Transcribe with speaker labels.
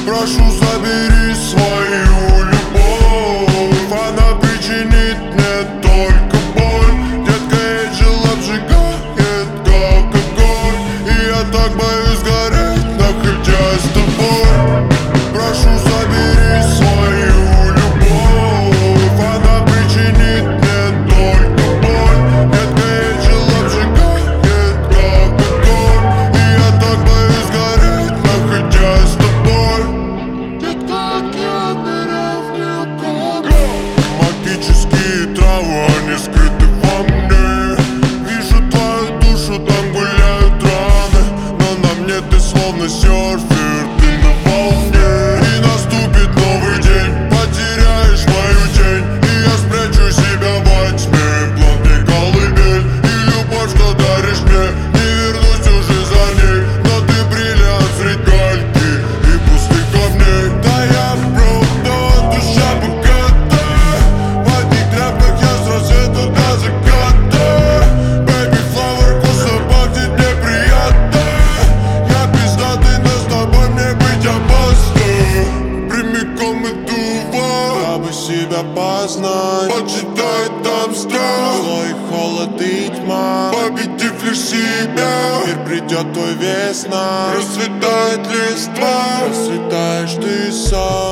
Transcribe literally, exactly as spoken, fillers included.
Speaker 1: Прошу, забери свою любовь, она причинит мне только боль. Детка, Эйджел обжигает, как огонь, и я так боюсь гореть, находясь с тобой. Прошу, забери свою любовь, она причинит мне только боль. Детка, Эйджел обжигает, как огонь, и я так боюсь гореть, находясь с тобой. Магические травы, они скрыты во мне. Вижу твою душу, там гуляют раны, но на мне ты словно серфер, ты на волне. И наступит новый день, потеряешь мою тень, и я спрячу себя во тьме, плотней колыбель. И любовь, что даришь мне, не вернусь уже за ней, но ты бриллиант средь гальки и пустых камней. Да я правда душа богата, в одних тряпках я с рассвета до заката. Baby flower, вкусно пахнет, мне приятно. Я пиздатый, но с тобой мне быть опасно. Прямиком иду в ад, дабы себя познать. Почитай там страх, зло и холод и тьма. Победив лишь себя, мир придет твой весна. Расцветает листва, расцветаешь ты сам.